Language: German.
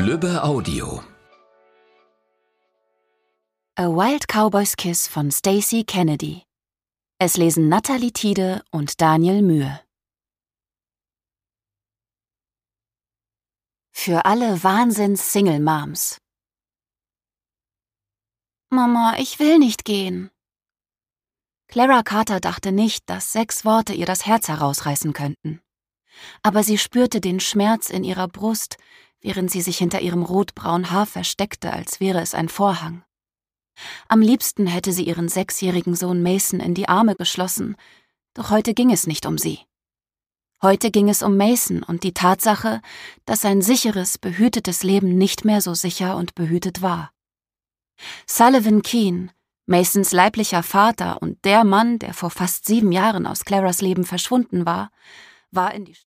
Lübbe Audio. A Wild Cowboy's Kiss von Stacey Kennedy. Es lesen Nathalie Tiede und Daniel Mühe. Für alle Wahnsinns-Single-Moms. Mama, ich will nicht gehen. Clara Carter dachte nicht, dass 6 Worte ihr das Herz herausreißen könnten. Aber sie spürte den Schmerz in ihrer Brust, während sie sich hinter ihrem rotbraunen Haar versteckte, als wäre es ein Vorhang. Am liebsten hätte sie ihren 6-jährigen Sohn Mason in die Arme geschlossen, doch heute ging es nicht um sie. Heute ging es um Mason und die Tatsache, dass sein sicheres, behütetes Leben nicht mehr so sicher und behütet war. Sullivan Keene, Masons leiblicher Vater und der Mann, der vor fast 7 Jahren aus Claras Leben verschwunden war in die